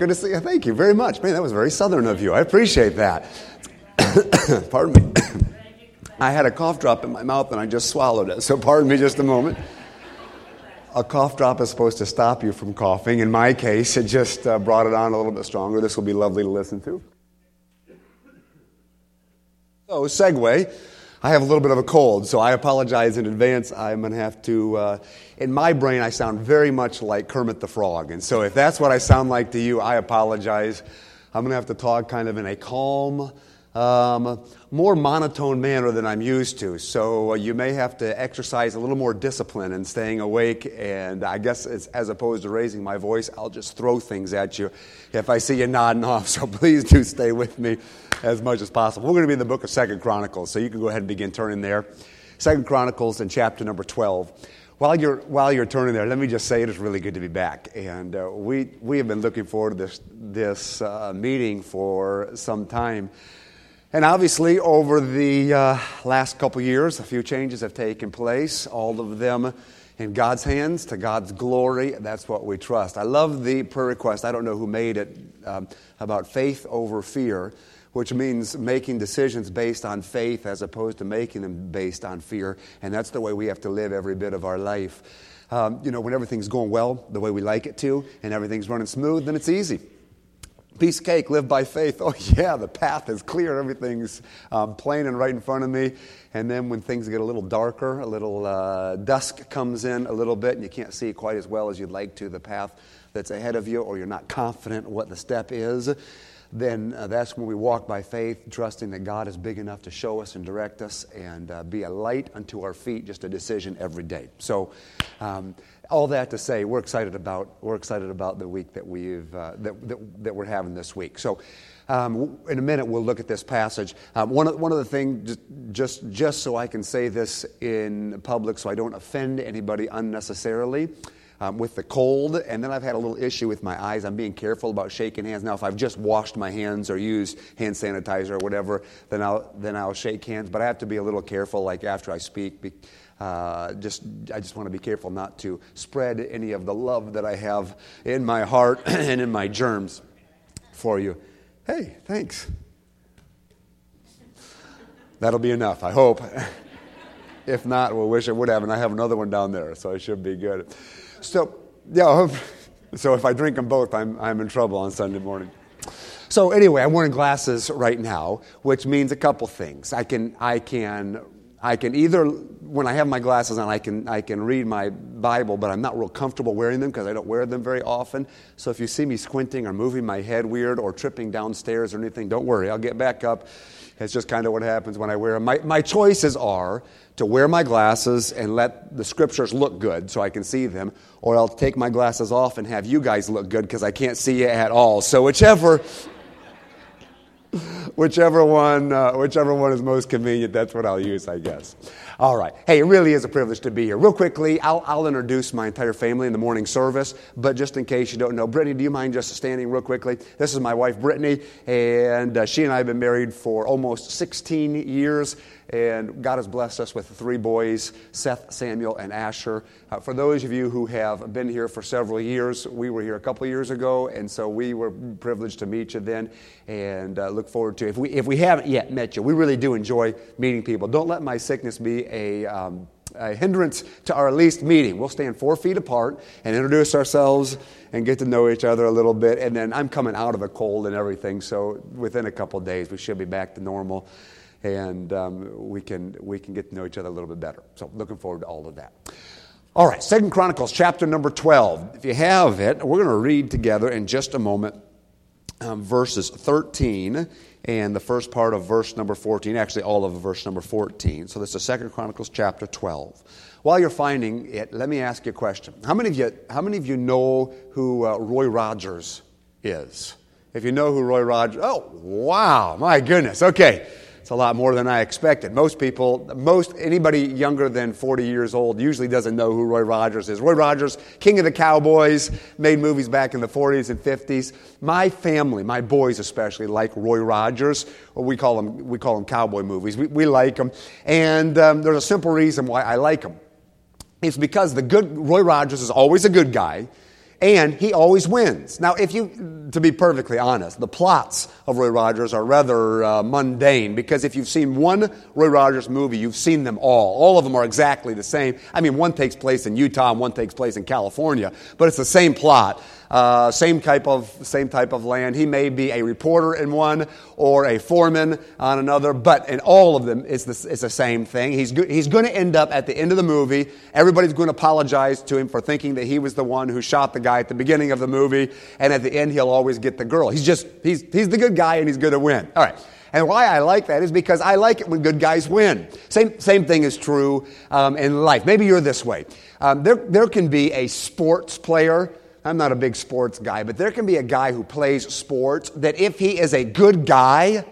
Good to see you. Thank you very much. Man, that was very southern of you. I appreciate that. Pardon me. I had a cough drop in my mouth and I just swallowed it, so pardon me just a moment. A cough drop is supposed to stop you from coughing. In my case, it just brought it on a little bit stronger. This will be lovely to listen to. So, segue. I have a little bit of a cold, so I apologize in advance. I'm going to have to, in my brain, I sound very much like Kermit the Frog. And so if that's what I sound like to you, I apologize. I'm going to have to talk kind of in a calm, more monotone manner than I'm used to. So you may have to exercise a little more discipline in staying awake. And I guess as opposed to raising my voice, I'll just throw things at you if I see you nodding off. So please do stay with me as much as possible. We're going to be in the book of 2 Chronicles, so you can go ahead and begin turning there. 2 Chronicles in chapter number 12. While you're turning there, let me just say it is really good to be back. And we have been looking forward to this meeting for some time. And obviously, over the last couple years, a few changes have taken place, all of them in God's hands, to God's glory. That's what we trust. I love the prayer request. I don't know who made it, about faith over fear, which means making decisions based on faith as opposed to making them based on fear. And that's the way we have to live every bit of our life. When everything's going well, the way we like it to, and everything's running smooth, then it's easy. Piece of cake, live by faith. Oh yeah, the path is clear. Everything's plain and right in front of me. And then when things get a little darker, a little dusk comes in a little bit, and you can't see quite as well as you'd like to, the path that's ahead of you, or you're not confident what the step is, then that's when we walk by faith, trusting that God is big enough to show us and direct us and be a light unto our feet, just a decision every day. So all that to say, we're excited about the week that that we're having this week. So in a minute we'll look at this passage. One of the things, just so I can say this in public, so I don't offend anybody unnecessarily. With the cold, and then I've had a little issue with my eyes. I'm being careful about shaking hands. Now, if I've just washed my hands or used hand sanitizer or whatever, then I'll shake hands. But I have to be a little careful, like after I speak. I just want to be careful not to spread any of the love that I have in my heart and in my germs for you. Hey, thanks. That'll be enough, I hope. If not, we'll wish it would have, and I have another one down there, so I should be good. So if I drink them both, I'm in trouble on Sunday morning. So anyway, I'm wearing glasses right now, which means a couple things. I can either, when I have my glasses on, I can read my Bible, but I'm not real comfortable wearing them because I don't wear them very often. So if you see me squinting or moving my head weird or tripping downstairs or anything, don't worry. I'll get back up. It's just kind of what happens when I wear them. My choices are to wear my glasses and let the scriptures look good so I can see them, or I'll take my glasses off and have you guys look good because I can't see you at all. So whichever one is most convenient, that's what I'll use, I guess. All right. Hey, it really is a privilege to be here. Real quickly, I'll introduce my entire family in the morning service, but just in case you don't know, Brittany, do you mind just standing real quickly? This is my wife, Brittany, and she and I have been married for almost 16 years, and God has blessed us with 3 boys, Seth, Samuel, and Asher. For those of you who have been here for several years, we were here a couple years ago, and so we were privileged to meet you then, and look forward to, if we haven't yet met you, we really do enjoy meeting people. Don't let my sickness be a hindrance to our least meeting. We'll stand 4 feet apart and introduce ourselves and get to know each other a little bit, and then I'm coming out of a cold and everything, so within a couple of days we should be back to normal. And we can get to know each other a little bit better. So looking forward to all of that. All right, 2 Chronicles chapter number 12. If you have it, we're going to read together in just a moment verses 13 and the first part of verse number 14. Actually, all of verse number 14. So this is 2 Chronicles chapter 12. While you're finding it, let me ask you a question. How many of you know who Roy Rogers is? If you know who Roy Rogers... Oh, wow, my goodness. Okay. It's a lot more than I expected. Anybody younger than 40 years old usually doesn't know who Roy Rogers is. Roy Rogers, king of the Cowboys, made movies back in the 40s and 50s. My family, my boys especially, like Roy Rogers. We call them cowboy movies. We like them. And there's a simple reason why I like them. It's because Roy Rogers is always a good guy. And he always wins. Now, to be perfectly honest, the plots of Roy Rogers are rather mundane, because if you've seen one Roy Rogers movie, you've seen them all. All of them are exactly the same. I mean, one takes place in Utah and one takes place in California, but it's the same plot. Same type of land. He may be a reporter in one or a foreman on another, but in all of them, it's the same thing. He's going to end up at the end of the movie. Everybody's going to apologize to him for thinking that he was the one who shot the guy at the beginning of the movie, and at the end, he'll always get the girl. He's the good guy, and he's going to win. All right. And why I like that is because I like it when good guys win. Same thing is true in life. Maybe you're this way. There can be a sports player. I'm not a big sports guy, but there can be a guy who plays sports that if he is a good guy,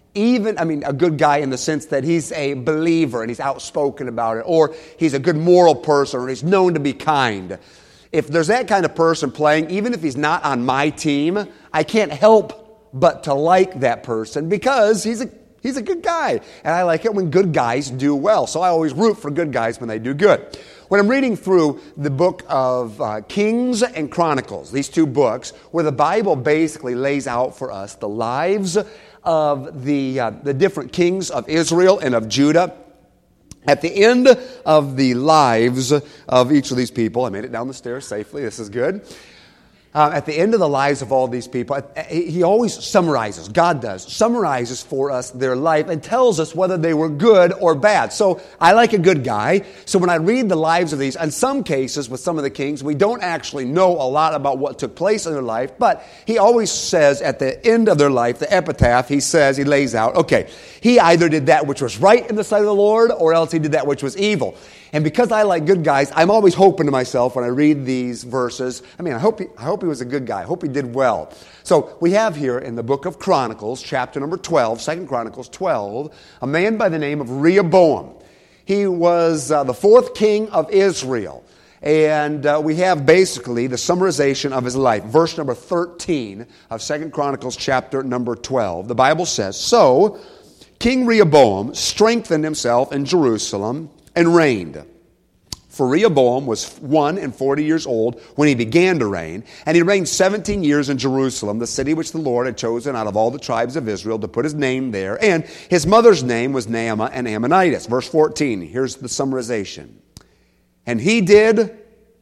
a good guy in the sense that he's a believer and he's outspoken about it, or he's a good moral person, or he's known to be kind. If there's that kind of person playing, even if he's not on my team, I can't help but to like that person because he's a good guy. And I like it when good guys do well. So I always root for good guys when they do good. When I'm reading through the book of Kings and Chronicles, these two books, where the Bible basically lays out for us the lives of the different kings of Israel and of Judah, at the end of the lives of each of these people, I made it down the stairs safely, this is good. At the end of the lives of all these people, he always summarizes, God does, summarizes for us their life and tells us whether they were good or bad. So I like a good guy. So when I read the lives of these, in some cases with some of the kings, we don't actually know a lot about what took place in their life, but he always says at the end of their life, the epitaph, he lays out, okay, he either did that which was right in the sight of the Lord or else he did that which was evil. And because I like good guys, I'm always hoping to myself when I read these verses, I hope he was a good guy. I hope he did well. So we have here in the book of Chronicles, chapter number 12, 2 Chronicles 12, a man by the name of Rehoboam. He was the fourth king of Israel. And we have basically the summarization of his life. Verse number 13 of 2 Chronicles chapter number 12. The Bible says, "So King Rehoboam strengthened himself in Jerusalem and reigned. For Rehoboam was 41 years old when he began to reign, and he reigned 17 years in Jerusalem, the city which the Lord had chosen out of all the tribes of Israel to put his name there. And his mother's name was Naamah an Ammonitess." Verse 14, here's the summarization. "And he did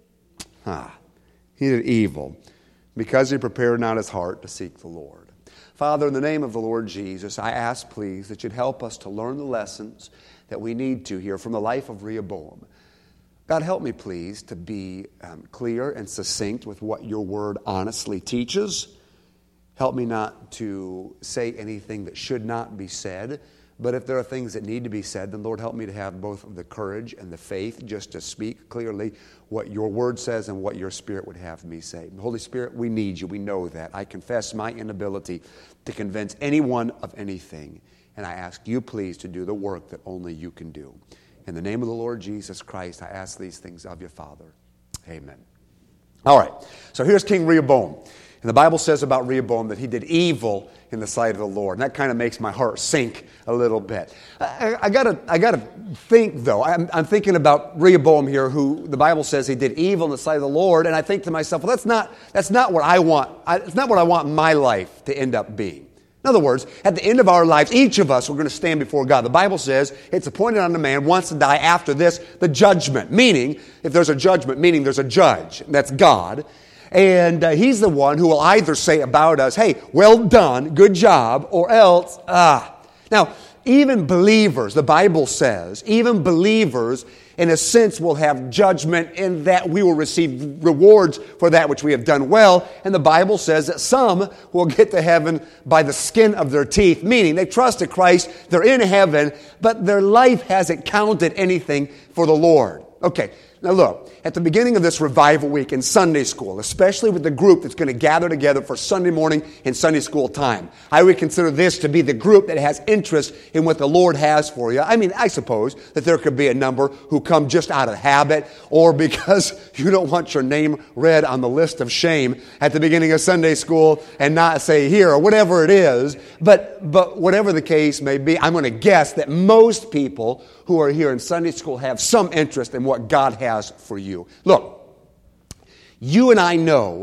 evil, because he prepared not his heart to seek the Lord." Father, in the name of the Lord Jesus, I ask, please, that you'd help us to learn the lessons that we need to hear from the life of Rehoboam. God, help me, please, to be clear and succinct with what your word honestly teaches. Help me not to say anything that should not be said, but if there are things that need to be said, then Lord, help me to have both the courage and the faith just to speak clearly what your word says and what your Spirit would have me say. Holy Spirit, we need you. We know that. I confess my inability to convince anyone of anything. And I ask you, please, to do the work that only you can do. In the name of the Lord Jesus Christ, I ask these things of you, Father. Amen. All right, so here's King Rehoboam. And the Bible says about Rehoboam that he did evil in the sight of the Lord. And that kind of makes my heart sink a little bit. I gotta think, though. I'm thinking about Rehoboam here, who the Bible says he did evil in the sight of the Lord. And I think to myself, well, that's not what I want. It's not what I want my life to end up being. In other words, at the end of our lives, each of us, we're going to stand before God. The Bible says it's appointed unto man once to die, after this, the judgment. Meaning, if there's a judgment, meaning there's a judge. That's God. And he's the one who will either say about us, hey, well done, good job, or else, Now, even believers, the Bible says, even believers, in a sense, will have judgment in that we will receive rewards for that which we have done well. And the Bible says that some will get to heaven by the skin of their teeth, meaning they trusted Christ, they're in heaven, but their life hasn't counted anything for the Lord. Okay, now look, at the beginning of this revival week in Sunday school, especially with the group that's going to gather together for Sunday morning and Sunday school time, I would consider this to be the group that has interest in what the Lord has for you. I mean, I suppose that there could be a number who come just out of habit or because you don't want your name read on the list of shame at the beginning of Sunday school and not say here or whatever it is. But whatever the case may be, I'm going to guess that most people who are here in Sunday school have some interest in what God has for you. Look, you and I know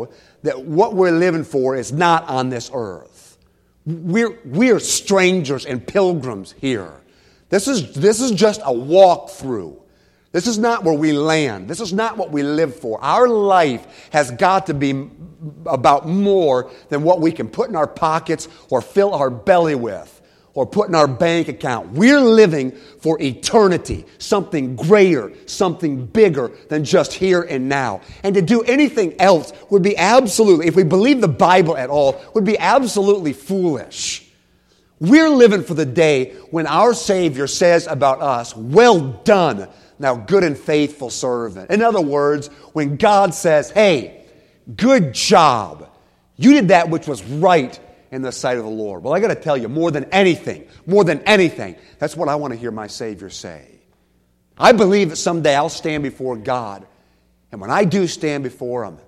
that what we're living for is not on this earth. We're strangers and pilgrims here. This is just a walk-through. This is not where we land. This is not what we live for. Our life has got to be about more than what we can put in our pockets or fill our belly with or put in our bank account. We're living for eternity, something greater, something bigger than just here and now. And to do anything else would be absolutely, if we believe the Bible at all, would be absolutely foolish. We're living for the day when our Savior says about us, "Well done, thou good and faithful servant." In other words, when God says, "Hey, good job. You did that which was right in the sight of the Lord." Well, I got to tell you, more than anything, that's what I want to hear my Savior say. I believe that someday I'll stand before God. And when I do stand before Him,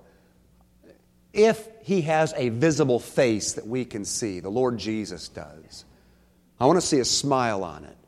if He has a visible face that we can see, the Lord Jesus does, I want to see a smile on it.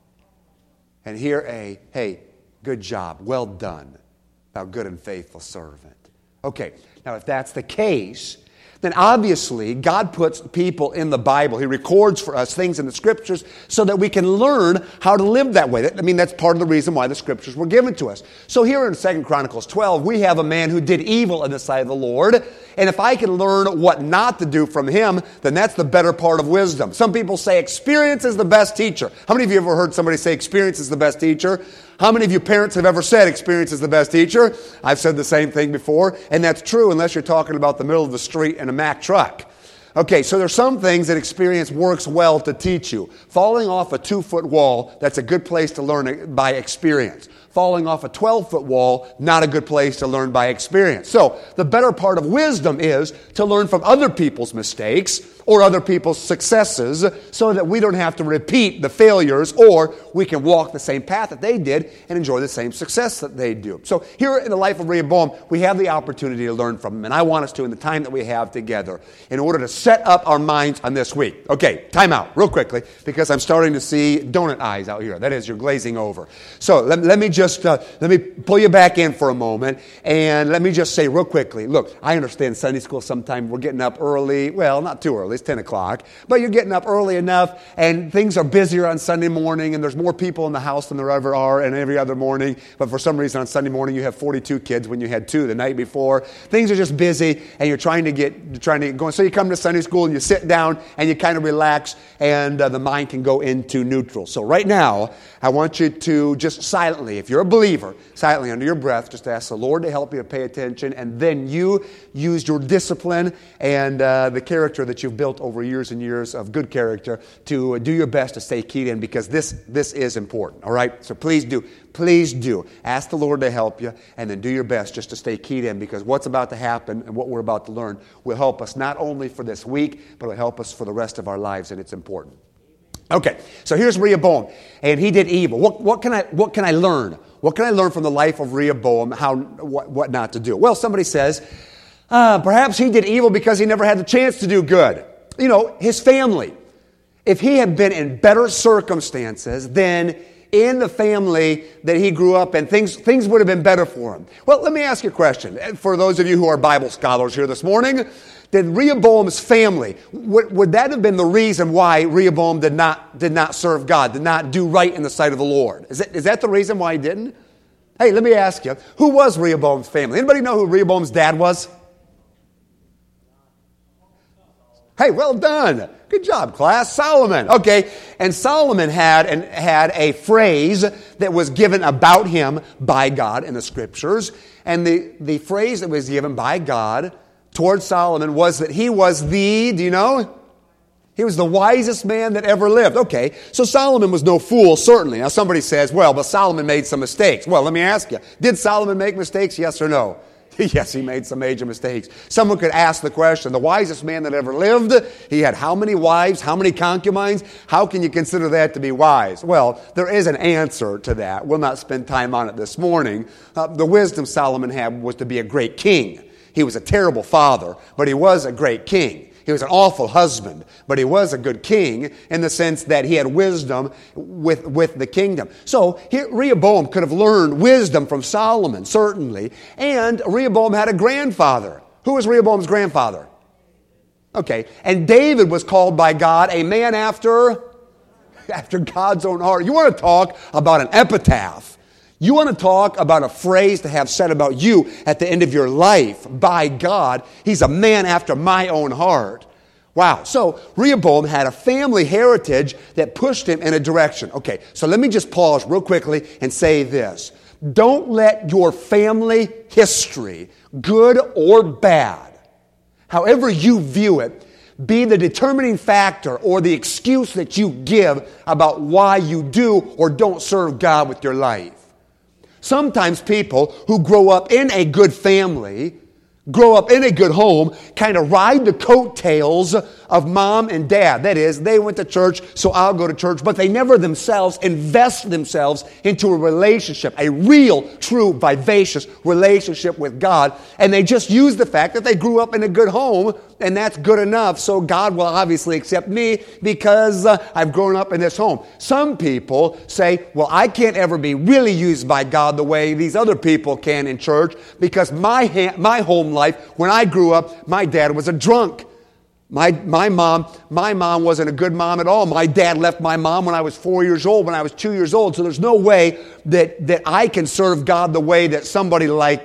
And hear "Hey, good job, well done, thou good and faithful servant." Okay, now if that's the case, then obviously God puts people in the Bible. He records for us things in the Scriptures so that we can learn how to live that way. That's part of the reason why the Scriptures were given to us. So here in 2 Chronicles 12, we have a man who did evil in the sight of the Lord. And if I can learn what not to do from him, then that's the better part of wisdom. Some people say experience is the best teacher. How many of you ever heard somebody say experience is the best teacher? How many of you parents have ever said experience is the best teacher? I've said the same thing before, and that's true unless you're talking about the middle of the street in a Mack truck. Okay, so there's some things that experience works well to teach you. Falling off a 2-foot wall, that's a good place to learn it by experience. Falling off a 12-foot wall, not a good place to learn by experience. So the better part of wisdom is to learn from other people's mistakes or other people's successes so that we don't have to repeat the failures, or we can walk the same path that they did and enjoy the same success that they do. So here in the life of Rehoboam, we have the opportunity to learn from him, and I want us to in the time that we have together in order to set up our minds on this week. Okay, time out real quickly because I'm starting to see donut eyes out here. That is, you're glazing over. So let me pull you back in for a moment, and let me just say real quickly, look, I understand Sunday school sometimes we're getting up early. Well, not too early. It's 10 o'clock. But you're getting up early enough, and things are busier on Sunday morning, and there's more people in the house than there ever are and every other morning. But for some reason on Sunday morning you have 42 kids when you had 2 the night before. Things are just busy, and you're trying to get going. So you come to Sunday school, and you sit down, and you kind of relax, and the mind can go into neutral. So right now, I want you to just silently, if you're a believer, silently under your breath, just ask the Lord to help you to pay attention, and then you use your discipline and the character that you've built over years and years of good character to do your best to stay keyed in, because this is important, all right? So please do ask the Lord to help you, and then do your best just to stay keyed in, because what's about to happen and what we're about to learn will help us not only for this week, but will help us for the rest of our lives, and it's important. Okay, so here's Rehoboam, and he did evil. What can I learn? What can I learn from the life of Rehoboam? What not to do? Well, somebody says, perhaps he did evil because he never had the chance to do good. You know, his family. If he had been in better circumstances, then in the family that he grew up in, things would have been better for him. Well, let me ask you a question. For those of you who are Bible scholars here this morning, did Rehoboam's family, would that have been the reason why Rehoboam did not serve God, did not do right in the sight of the Lord? Is that the reason why he didn't? Hey, let me ask you, who was Rehoboam's family? Anybody know who Rehoboam's dad was? Hey, well done. Good job, class. Solomon. Okay, and Solomon had a phrase that was given about him by God in the Scriptures. And the phrase that was given by God towards Solomon was that he was do you know? He was the wisest man that ever lived. Okay, so Solomon was no fool, certainly. Now somebody says, well, but Solomon made some mistakes. Well, let me ask you, did Solomon make mistakes, yes or no? Yes, he made some major mistakes. Someone could ask the question, the wisest man that ever lived, he had how many wives, how many concubines? How can you consider that to be wise? Well, there is an answer to that. We'll not spend time on it this morning. The wisdom Solomon had was to be a great king. He was a terrible father, but he was a great king. He was an awful husband, but he was a good king in the sense that he had wisdom with the kingdom. So Rehoboam could have learned wisdom from Solomon, certainly. And Rehoboam had a grandfather Who was Rehoboam's grandfather? Okay. And David was called by God a man after God's own heart. You want to talk about an epitaph. You want to talk about a phrase to have said about you at the end of your life by God. He's a man after my own heart. Wow. So Rehoboam had a family heritage that pushed him in a direction. Okay, so let me just pause real quickly and say this. Don't let your family history, good or bad, however you view it, be the determining factor or the excuse that you give about why you do or don't serve God with your life. Sometimes people who grow up in a good family, grow up in a good home, kind of ride the coattails of mom and dad. That is, they went to church, so I'll go to church. But they never themselves invest themselves into a relationship, a real, true, vivacious relationship with God. And they just use the fact that they grew up in a good home, and that's good enough. So God will obviously accept me because I've grown up in this home. Some people say, well, I can't ever be really used by God the way these other people can in church because my home life, when I grew up, my dad was a drunk. My mom wasn't a good mom at all. My dad left my mom when I was 4 years old, when I was 2 years old. So there's no way that I can serve God the way that somebody like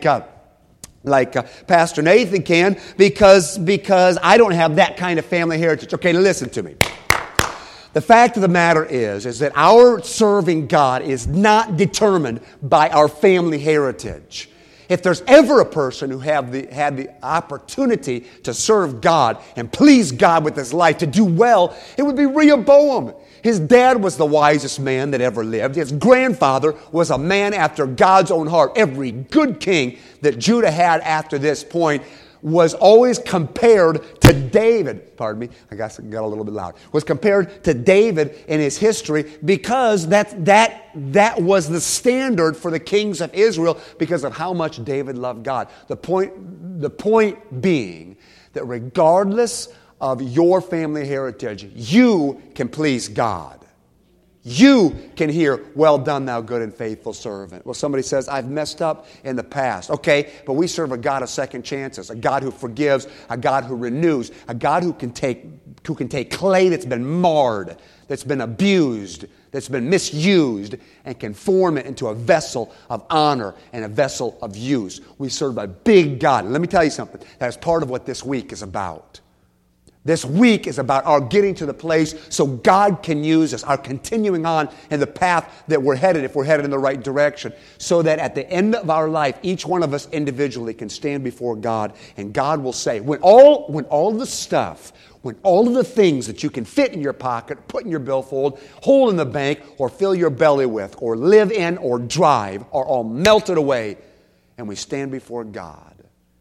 Pastor Nathan can because I don't have that kind of family heritage. Okay, now listen to me. The fact of the matter is that our serving God is not determined by our family heritage. If there's ever a person who had the opportunity to serve God and please God with his life, to do well, it would be Rehoboam. His dad was the wisest man that ever lived. His grandfather was a man after God's own heart. Every good king that Judah had after this point was always compared to David. Pardon me, I got a little bit loud. Was compared to David in his history because that was the standard for the kings of Israel because of how much David loved God. The point being that regardless of your family heritage, you can please God. You can hear, well done, thou good and faithful servant. Well, somebody says, I've messed up in the past. Okay, but we serve a God of second chances, a God who forgives, a God who renews, a God who can take clay that's been marred, that's been abused, that's been misused, and can form it into a vessel of honor and a vessel of use. We serve a big God. And let me tell you something. That's part of what this week is about. This week is about our getting to the place so God can use us, our continuing on in the path that we're headed, if we're headed in the right direction, so that at the end of our life, each one of us individually can stand before God, and God will say, when all of the stuff, when all of the things that you can fit in your pocket, put in your billfold, hold in the bank, or fill your belly with, or live in, or drive, are all melted away, and we stand before God,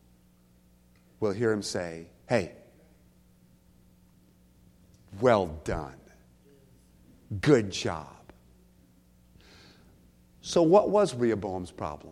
we'll hear Him say, hey, well done. Good job. So what was Rehoboam's problem?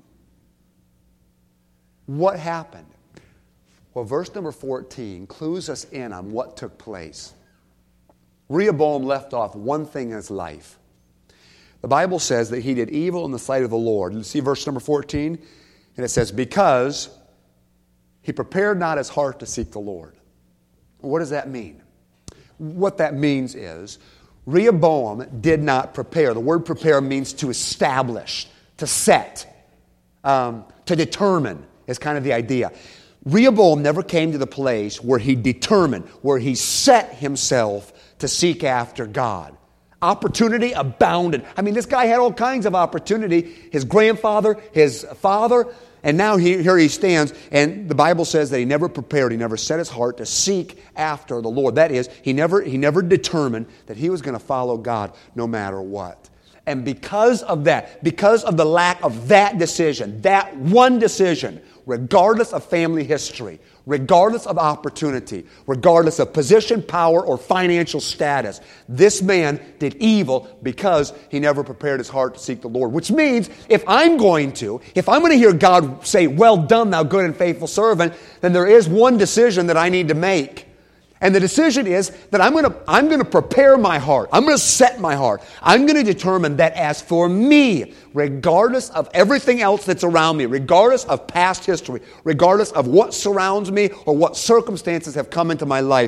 What happened? Well, verse number 14 clues us in on what took place. Rehoboam left off one thing in his life. The Bible says that he did evil in the sight of the Lord. You see verse number 14? And it says, because he prepared not his heart to seek the Lord. What does that mean? What that means is Rehoboam did not prepare. The word prepare means to establish, to set, to determine is kind of the idea. Rehoboam never came to the place where he determined, where he set himself to seek after God. Opportunity abounded. I mean, this guy had all kinds of opportunity. His grandfather, his father, and now here he stands, and the Bible says that he never prepared, he never set his heart to seek after the Lord. That is, he never determined that he was going to follow God no matter what. And because of that, because of the lack of that decision, that one decision, regardless of family history, regardless of opportunity, regardless of position, power, or financial status, this man did evil because he never prepared his heart to seek the Lord. Which means if I'm going to hear God say, well done, thou good and faithful servant, then there is one decision that I need to make. And the decision is that I'm going to prepare my heart. I'm going to set my heart. I'm going to determine that as for me, regardless of everything else that's around me, regardless of past history, regardless of what surrounds me or what circumstances have come into my life,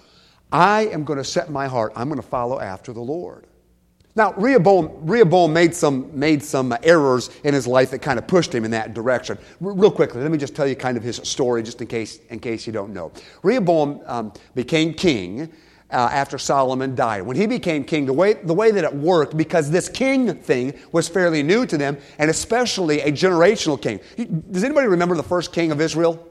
I am going to set my heart. I'm going to follow after the Lord. Now, Rehoboam made some errors in his life that kind of pushed him in that direction. Real quickly, let me just tell you kind of his story, just in case you don't know. Rehoboam became king after Solomon died. When he became king, the way that it worked, because this king thing was fairly new to them, and especially a generational king. Does anybody remember the first king of Israel?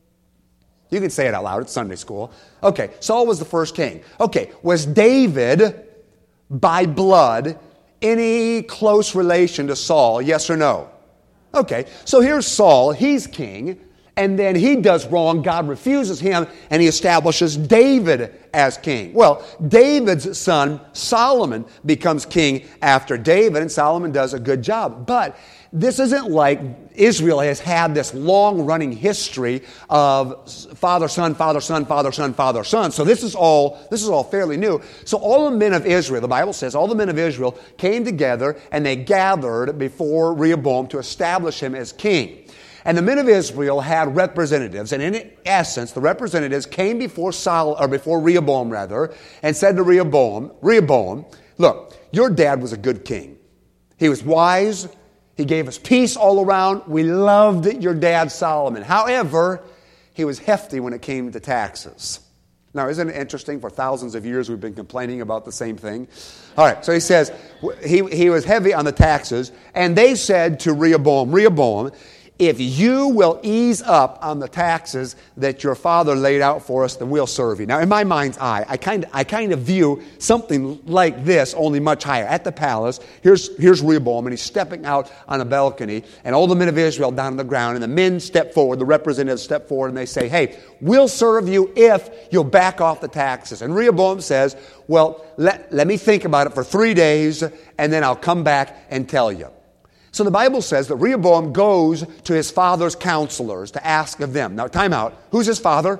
You can say it out loud. It's Sunday school. Okay, Saul was the first king. Okay, was David by blood any close relation to Saul? Yes or no? Okay, so here's Saul. He's king, and then he does wrong. God refuses him, and he establishes David as king. Well, David's son Solomon becomes king after David, and Solomon does a good job. But this isn't like Israel has had this long-running history of father, son, father, son, father, son, father, son. So this is all fairly new. So all the men of Israel, the Bible says, all the men of Israel came together and they gathered before Rehoboam to establish him as king. And the men of Israel had representatives, and in essence, the representatives came before Rehoboam, and said to Rehoboam, look, your dad was a good king. He was wise. He gave us peace all around. We loved your dad, Solomon. However, he was hefty when it came to taxes. Now, isn't it interesting? For thousands of years, we've been complaining about the same thing. All right, so he says he was heavy on the taxes, and they said to Rehoboam, if you will ease up on the taxes that your father laid out for us, then we'll serve you. Now, in my mind's eye, I kind of view something like this, only much higher. At the palace, here's Rehoboam, and he's stepping out on a balcony, and all the men of Israel down on the ground, and the men step forward, the representatives step forward, and they say, hey, we'll serve you if you'll back off the taxes. And Rehoboam says, well, let me think about it for 3 days, and then I'll come back and tell you. So the Bible says that Rehoboam goes to his father's counselors to ask of them. Now, time out. Who's his father?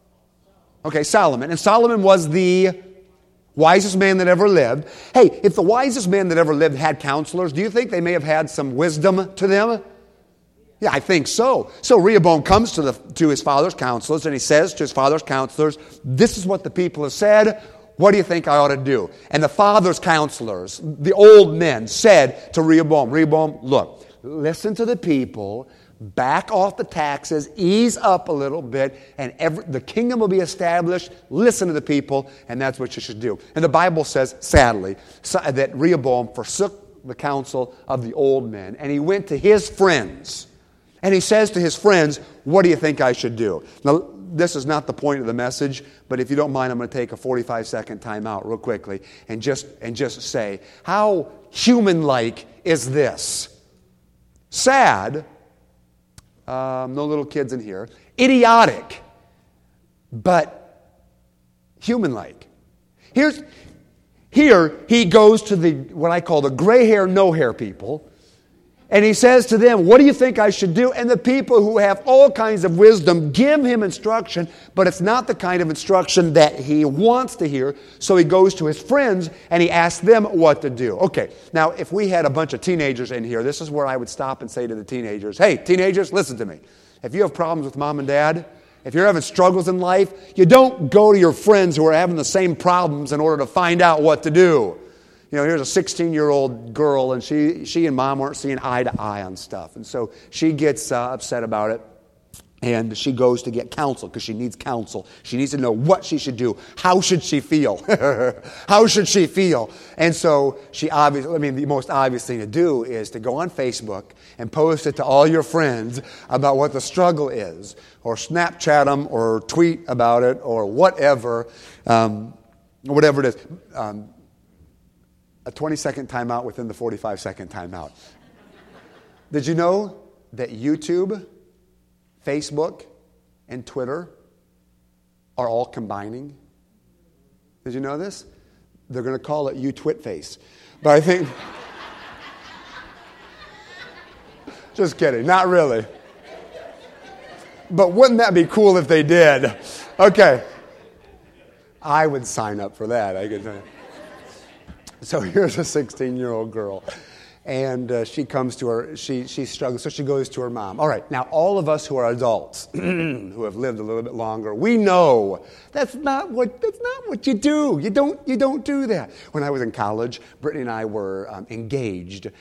Okay, Solomon. And Solomon was the wisest man that ever lived. Hey, if the wisest man that ever lived had counselors, do you think they may have had some wisdom to them? Yeah, I think so. So Rehoboam comes to his father's counselors, and he says to his father's counselors, this is what the people have said. What do you think I ought to do? And the father's counselors, the old men, said to Rehoboam, look, listen to the people, back off the taxes, ease up a little bit, and the kingdom will be established. Listen to the people, and that's what you should do. And the Bible says, sadly, that Rehoboam forsook the counsel of the old men, and he went to his friends. And he says to his friends, what do you think I should do? Now, this is not the point of the message, but if you don't mind, I'm going to take a 45-second time out real quickly and just say, how human-like is this? Sad, no little kids in here, idiotic, but human-like. Here he goes to what I call the gray hair, no hair people, and he says to them, what do you think I should do? And the people who have all kinds of wisdom give him instruction, but it's not the kind of instruction that he wants to hear. So he goes to his friends and he asks them what to do. Okay, now if we had a bunch of teenagers in here, this is where I would stop and say to the teenagers, hey, teenagers, listen to me. If you have problems with mom and dad, if you're having struggles in life, you don't go to your friends who are having the same problems in order to find out what to do. You know, here's a 16-year-old girl, and she and mom aren't seeing eye to eye on stuff. And so she gets upset about it, and she goes to get counsel because she needs counsel. She needs to know what she should do. How should she feel? How should she feel? And so the most obvious thing to do is to go on Facebook and post it to all your friends about what the struggle is, or Snapchat them, or tweet about it, or whatever it is. A 20-second timeout within the 45-second timeout. Did you know that YouTube, Facebook, and Twitter are all combining? Did you know this? They're going to call it YouTwitface. But I think... Just kidding, not really. But wouldn't that be cool if they did? Okay. I would sign up for that. I could. So here's a 16-year-old girl. And she comes to her, she struggles, so she goes to her mom. All right, now all of us who are adults, who have lived a little bit longer, we know that's not what you do. You don't do that. When I was in college, Brittany and I were engaged.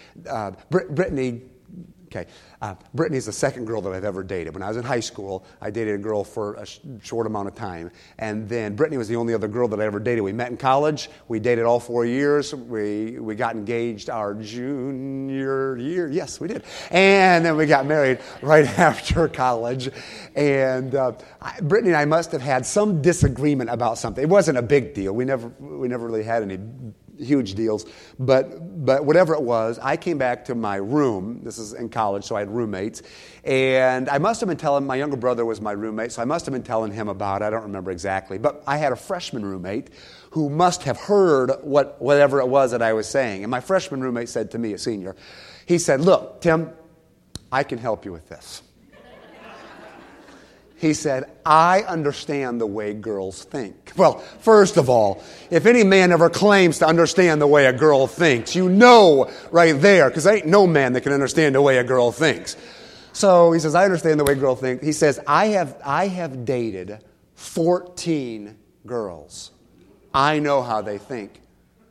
Brittany's the second girl that I've ever dated. When I was in high school, I dated a girl for a short amount of time. And then Brittany was the only other girl that I ever dated. We met in college. We dated all 4 years. We got engaged our junior year. Yes, we did. And then we got married right after college. And Brittany and I must have had some disagreement about something. It wasn't a big deal. We never really had any huge deals, but whatever it was, I came back to my room. This is in college, so I had roommates, and I must have been telling, my younger brother was my roommate, so I must have been telling him about it. I don't remember exactly, but I had a freshman roommate who must have heard whatever it was that I was saying, and my freshman roommate said to me, a senior, he said, "Look, Tim, I can help you with this." He said, "I understand the way girls think." Well, first of all, if any man ever claims to understand the way a girl thinks, you know right there, because there ain't no man that can understand the way a girl thinks. So he says, "I understand the way girls think." He says, I have dated 14 girls. I know how they think.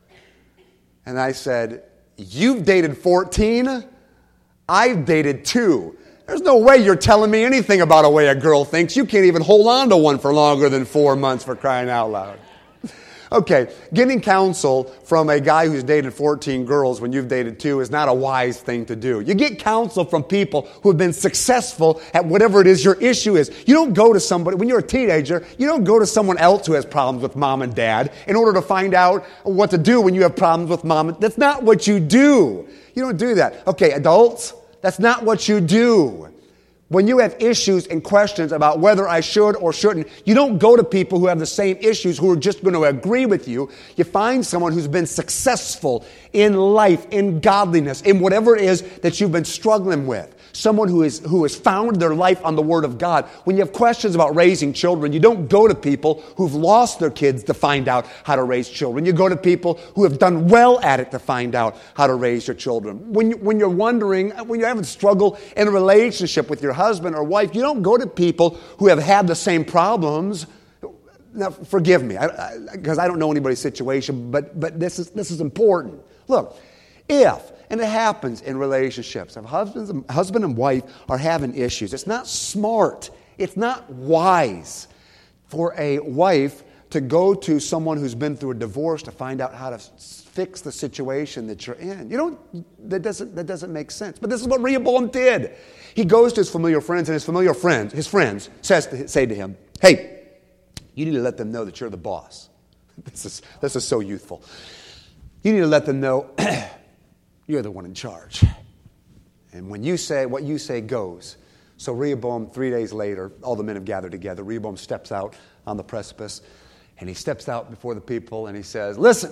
And I said, "You've dated 14? I've dated 2. There's no way you're telling me anything about a way a girl thinks. You can't even hold on to one for longer than 4 months, for crying out loud." Okay, getting counsel from a guy who's dated 14 girls when you've dated 2 is not a wise thing to do. You get counsel from people who have been successful at whatever it is your issue is. You don't go to somebody, when you're a teenager, you don't go to someone else who has problems with mom and dad in order to find out what to do when you have problems with mom. That's not what you do. You don't do that. Okay, adults, that's not what you do. When you have issues and questions about whether I should or shouldn't, you don't go to people who have the same issues who are just going to agree with you. You find someone who's been successful in life, in godliness, in whatever it is that you've been struggling with. Someone who has founded their life on the Word of God. When you have questions about raising children, you don't go to people who've lost their kids to find out how to raise children. You go to people who have done well at it to find out how to raise your children. When you're wondering, when you're having struggle in a relationship with your husband or wife, you don't go to people who have had the same problems. Now, forgive me, because I don't know anybody's situation, but this is important. Look, and it happens in relationships. If husband and wife are having issues, it's not smart, it's not wise for a wife to go to someone who's been through a divorce to find out how to fix the situation that you're in. That doesn't make sense. But this is what Rehoboam did. He goes to his familiar friends, and his friends say to him, "Hey, you need to let them know that you're the boss." This is so youthful. You need to let them know you're the one in charge. And when you say, what you say goes. So Rehoboam, 3 days later, all the men have gathered together. Rehoboam steps out on the precipice, and he steps out before the people, and he says, "Listen,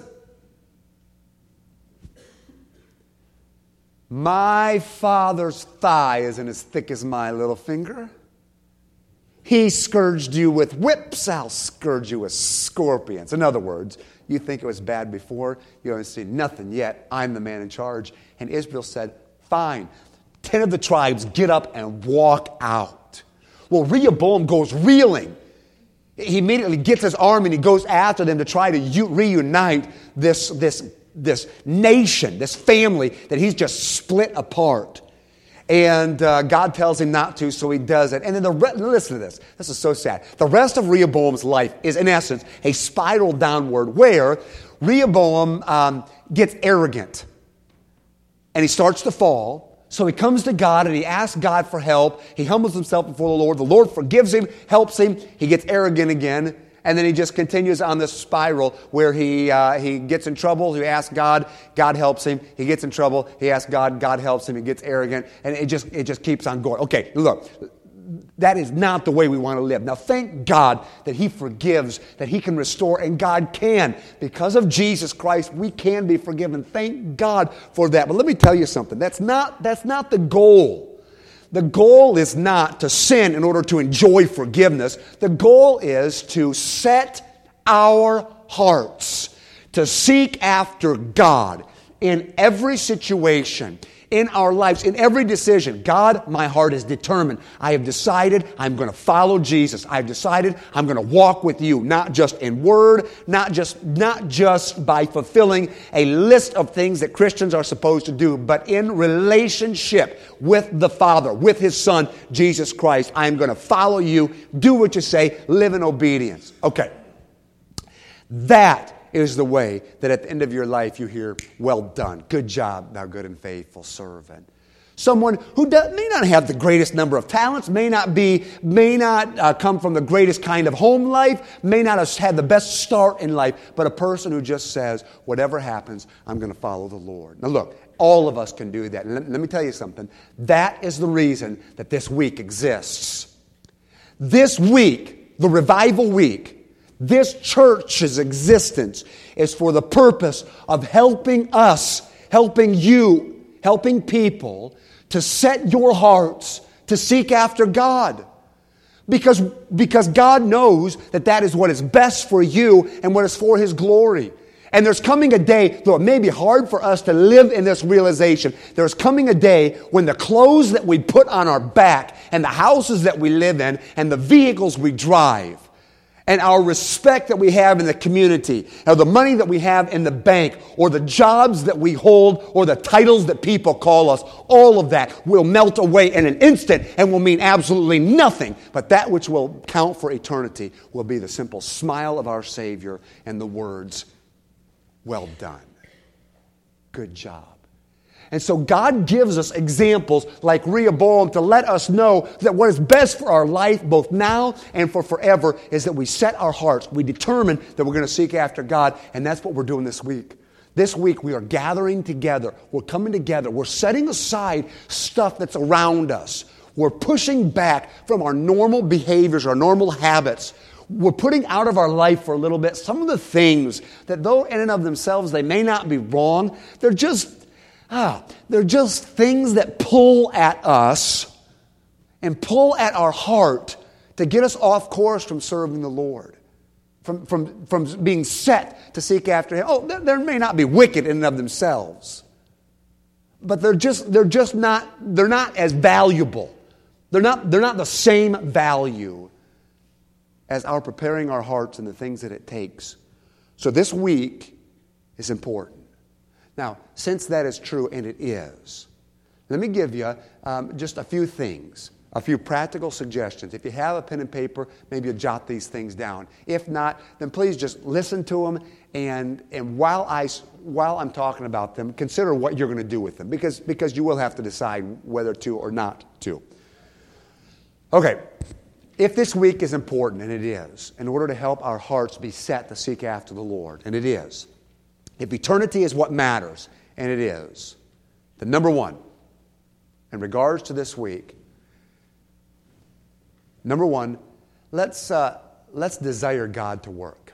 my father's thigh isn't as thick as my little finger. He scourged you with whips, I'll scourge you with scorpions." In other words, you think it was bad before, you haven't seen nothing yet. I'm the man in charge. And Israel said, "Fine, 10 of the tribes get up and walk out." Well, Rehoboam goes reeling. He immediately gets his army and he goes after them to try to reunite this nation, this family that he's just split apart. And God tells him not to, so he does it. And then listen to this. This is so sad. The rest of Rehoboam's life is, in essence, a spiral downward where Rehoboam gets arrogant. And he starts to fall. So he comes to God and he asks God for help. He humbles himself before the Lord. The Lord forgives him, helps him. He gets arrogant again. And then he just continues on this spiral where he gets in trouble. He asks God, God helps him. He gets in trouble. He asks God, God helps him. He gets arrogant, and it just keeps on going. Okay, look, that is not the way we want to live. Now, thank God that He forgives, that He can restore, and God can. Because of Jesus Christ, we can be forgiven. Thank God for that. But let me tell you something. That's not the goal. The goal is not to sin in order to enjoy forgiveness. The goal is to set our hearts to seek after God in every situation, in our lives, in every decision. God, my heart is determined. I have decided I'm going to follow Jesus. I've decided I'm going to walk with you, not just in word, not just by fulfilling a list of things that Christians are supposed to do, but in relationship with the Father, with His Son, Jesus Christ. I'm going to follow you, do what you say, live in obedience. Okay. That is the way that at the end of your life you hear, well done, good job, thou good and faithful servant. Someone who may not have the greatest number of talents, may not come from the greatest kind of home life, may not have had the best start in life, but a person who just says, whatever happens, I'm going to follow the Lord. Now look, all of us can do that. And let me tell you something. That is the reason that this week exists. This week, the Revival Week, this church's existence is for the purpose of helping us, helping you, helping people to set your hearts to seek after God. Because God knows that is what is best for you and what is for His glory. And there's coming a day, though it may be hard for us to live in this realization, there's coming a day when the clothes that we put on our back and the houses that we live in and the vehicles we drive and our respect that we have in the community, or the money that we have in the bank, or the jobs that we hold, or the titles that people call us, all of that will melt away in an instant and will mean absolutely nothing. But that which will count for eternity will be the simple smile of our Savior and the words, well done, good job. And so God gives us examples like Rehoboam to let us know that what is best for our life, both now and for forever, is that we set our hearts. We determine that we're going to seek after God, and that's what we're doing this week. This week we are gathering together. We're coming together. We're setting aside stuff that's around us. We're pushing back from our normal behaviors, our normal habits. We're putting out of our life for a little bit some of the things that, though in and of themselves they may not be wrong, they're just things that pull at us and pull at our heart to get us off course from serving the Lord, from being set to seek after Him. Oh, there may not be wicked in and of themselves, but they're not as valuable. They're not the same value as our preparing our hearts and the things that it takes. So this week is important. Now, since that is true, and it is, let me give you just a few things, a few practical suggestions. If you have a pen and paper, maybe you jot these things down. If not, then please just listen to them, and while I'm talking about them, consider what you're going to do with them, because you will have to decide whether to or not to. Okay, if this week is important, and it is, in order to help our hearts be set to seek after the Lord, and it is, if eternity is what matters, and it is, then number one, in regards to this week, number one, let's desire God to work.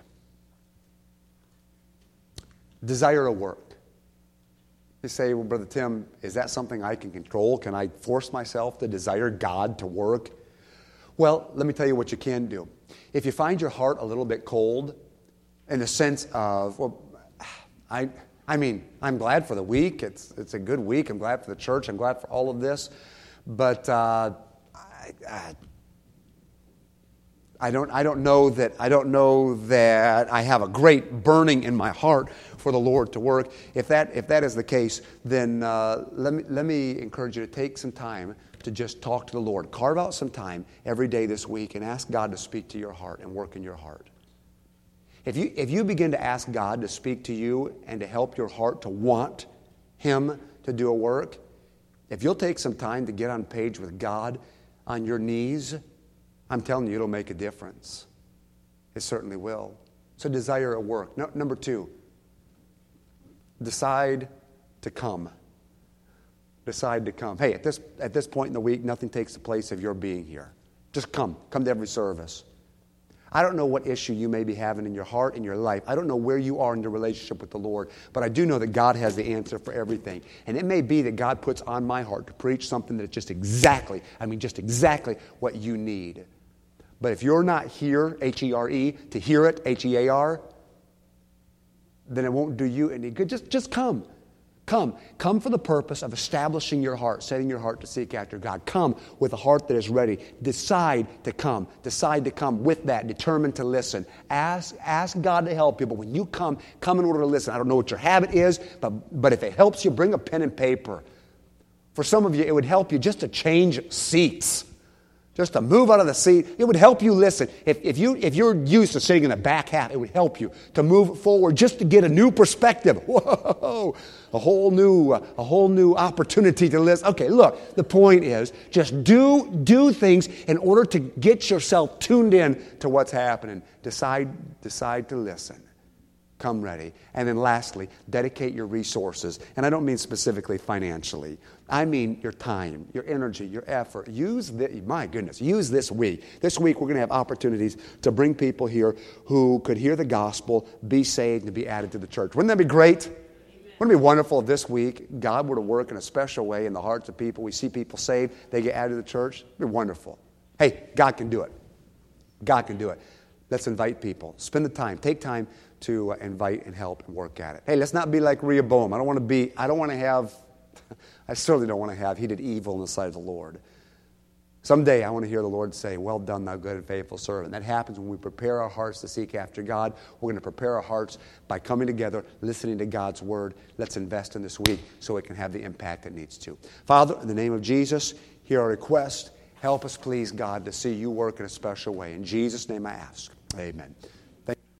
Desire a work. You say, well, Brother Tim, is that something I can control? Can I force myself to desire God to work? Well, let me tell you what you can do. If you find your heart a little bit cold, in the sense of, well, I mean, I'm glad for the week. It's a good week. I'm glad for the church. I'm glad for all of this. But I don't know that I have a great burning in my heart for the Lord to work. If that is the case, then let me encourage you to take some time to just talk to the Lord. Carve out some time every day this week and ask God to speak to your heart and work in your heart. If you begin to ask God to speak to you and to help your heart to want Him to do a work, if you'll take some time to get on page with God on your knees, I'm telling you, it'll make a difference. It certainly will. So desire a work. Number two, decide to come. Decide to come. Hey, at this point in the week, nothing takes the place of your being here. Just come. Come to every service. I don't know what issue you may be having in your heart, in your life. I don't know where you are in your relationship with the Lord, but I do know that God has the answer for everything. And it may be that God puts on my heart to preach something that's just exactly what you need. But if you're not here, H-E-R-E, to hear it, H-E-A-R, then it won't do you any good. Just come. Come for the purpose of establishing your heart, setting your heart to seek after God. Come with a heart that is ready. Decide to come. Decide to come with that, determined to listen. Ask God to help you, but when you come in order to listen. I don't know what your habit is, but if it helps you, bring a pen and paper. For some of you, it would help you just to change seats. Just to move out of the seat, it would help you listen. If you're used to sitting in the back half, it would help you to move forward just to get a new perspective. Whoa, a whole new opportunity to listen. Okay, look, the point is just do things in order to get yourself tuned in to what's happening. Decide to listen. Come ready. And then lastly, dedicate your resources. And I don't mean specifically financially. I mean your time, your energy, your effort. Use this week. This week we're going to have opportunities to bring people here who could hear the gospel, be saved, and be added to the church. Wouldn't that be great? Wouldn't it be wonderful if this week God were to work in a special way in the hearts of people? We see people saved, they get added to the church. It'd be wonderful. Hey, God can do it. God can do it. Let's invite people. Spend the time. Take time to invite and help and work at it. Hey, let's not be like Rehoboam. I certainly don't want to have, he did evil in the sight of the Lord. Someday I want to hear the Lord say, well done, thou good and faithful servant. That happens when we prepare our hearts to seek after God. We're going to prepare our hearts by coming together, listening to God's word. Let's invest in this week so it can have the impact it needs to. Father, in the name of Jesus, hear our request. Help us, please, God, to see you work in a special way. In Jesus' name I ask. Amen.